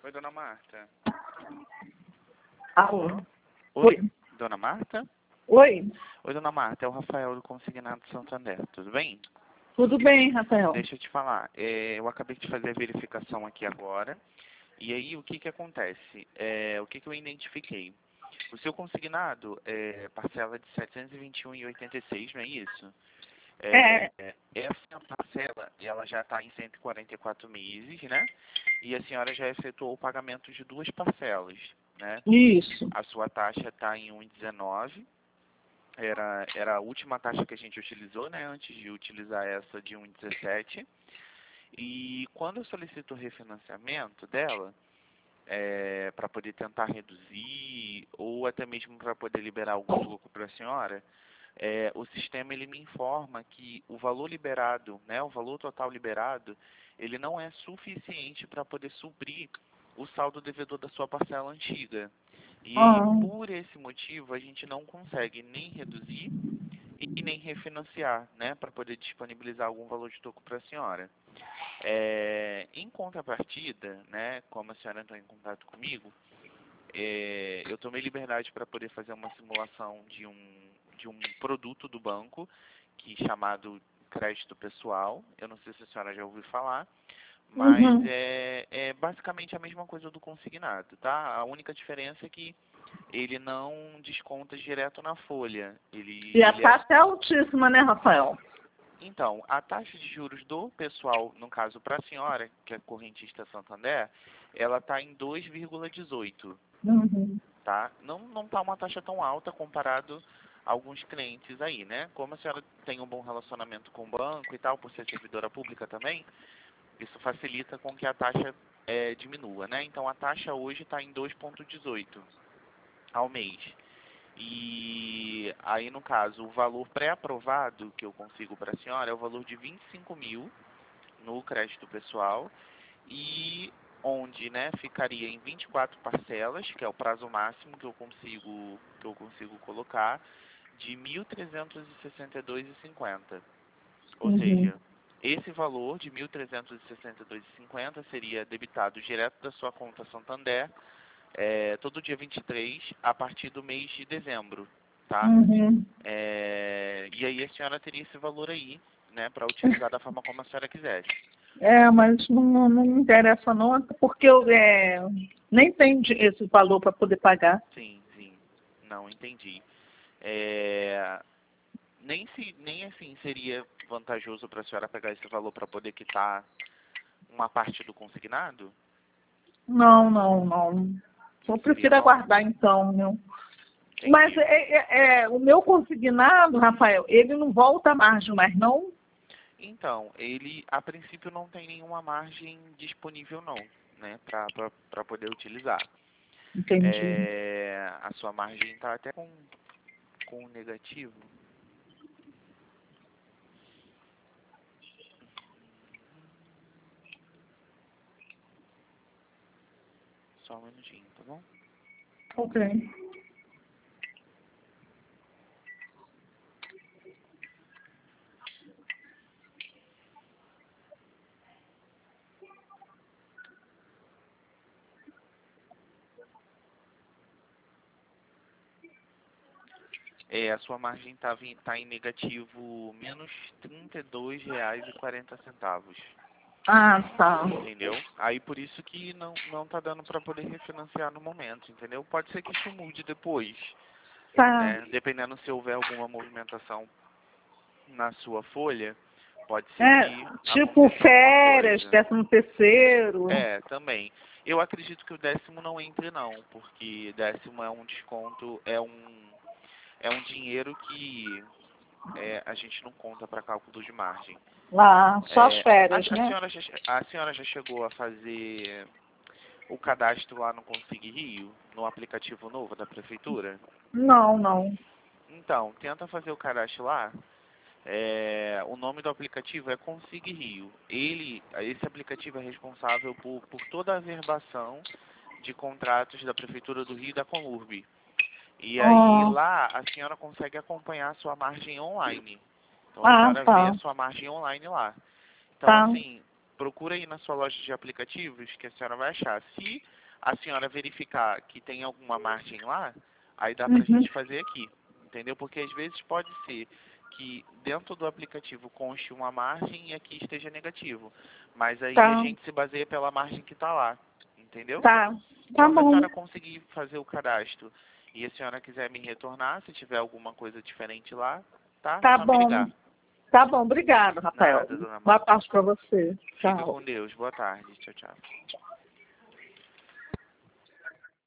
Oi, dona Marta. Alô? Oi, Oi. dona Marta? Oi. Oi, dona Marta, é o Rafael do Consignado Santander, tudo bem? Tudo bem, Rafael? Deixa eu te falar, eu acabei de fazer a verificação aqui agora, e aí o que que acontece? O que que eu identifiquei? O seu consignado parcela de R$ 721,86, não é isso? Essa parcela, ela já está em 144 meses, né? E a senhora já efetuou o pagamento de 2 parcelas, né? Isso. A sua taxa está em 1,19. Era a última taxa que a gente utilizou, né? Antes de utilizar essa de 1,17. E quando eu solicito o refinanciamento dela, para poder tentar reduzir ou até mesmo para poder liberar algum lucro para a senhora, o sistema ele me informa que o valor liberado, né, o valor total liberado, ele não é suficiente para poder suprir o saldo devedor da sua parcela antiga. E aí, por esse motivo, a gente não consegue nem reduzir e nem refinanciar, né, para poder disponibilizar algum valor de toco para a senhora. Em contrapartida, né, como a senhora entrou em contato comigo, eu tomei liberdade para poder fazer uma simulação de um produto do banco, chamado crédito pessoal. Eu não sei se a senhora já ouviu falar, mas é basicamente a mesma coisa do consignado, tá? A única diferença é que ele não desconta direto na folha. E a taxa é altíssima, né, Rafael? Então, a taxa de juros do pessoal, no caso para a senhora, que é correntista Santander, ela está em 2,18. Tá? Não está uma taxa tão alta comparado a alguns clientes aí, né? Como a senhora tem um bom relacionamento com o banco e tal, por ser servidora pública também, isso facilita com que a taxa diminua, né? Então, a taxa hoje está em 2,18 ao mês. E aí, no caso, o valor pré-aprovado que eu consigo para a senhora é o valor de 25 mil no crédito pessoal e onde, né, ficaria em 24 parcelas, que é o prazo máximo que eu consigo colocar, de 1.362,50. Ou seja, esse valor de 1.362,50 seria debitado direto da sua conta Santander, todo dia 23, a partir do mês de dezembro, tá? E aí a senhora teria esse valor aí, né, para utilizar da forma como a senhora quisesse. Mas não me interessa não, porque eu nem tenho esse valor para poder pagar. Sim, sim. Não, entendi. Nem assim seria vantajoso para a senhora pegar esse valor para poder quitar uma parte do consignado? Não. Eu Seria prefiro bom? aguardar então, não. Entendi. Mas o meu consignado, Rafael, ele não volta à margem mais, não? Então, ele a princípio não tem nenhuma margem disponível não, né, para poder utilizar. Entendi. A sua margem está até com negativo. Só um minutinho, tá bom? Ok. A sua margem tá em negativo menos R$ 32,40. Ah, tá. Entendeu? Aí por isso que não tá dando para poder refinanciar no momento, entendeu? Pode ser que isso mude depois, Tá. né? Dependendo se houver alguma movimentação na sua folha, pode ser que Tipo aconteça alguma férias, coisa. 13º. Também. Eu acredito que o 10º não entre não, porque 10º é um desconto, é um dinheiro que a gente não conta para cálculo de margem. Lá, só as A férias, né? senhora já chegou a fazer o cadastro lá no Consig Rio, no aplicativo novo da prefeitura? Não. Então, tenta fazer o cadastro lá. O nome do aplicativo é Consig Rio. Esse aplicativo é responsável por toda a averbação de contratos da Prefeitura do Rio e da Conurb. E aí lá a senhora consegue acompanhar a sua margem online. Então a senhora vê Tá. a sua margem online lá. Então Tá. assim, procura aí na sua loja de aplicativos que a senhora vai achar. Se a senhora verificar que tem alguma margem lá, aí dá pra gente fazer aqui, entendeu? Porque às vezes pode ser que dentro do aplicativo conste uma margem e aqui esteja negativo. Mas aí a gente se baseia pela margem que está lá, entendeu? Tá Quando a bom. senhora conseguir fazer o cadastro e a senhora quiser me retornar, se tiver alguma coisa diferente lá, tá? Tá Só me bom. ligar. Tá bom, obrigado, Rafael. Nada, dona Boa Marta. tarde para você. Fica Tchau. com Deus. Boa tarde. Tchau, tchau.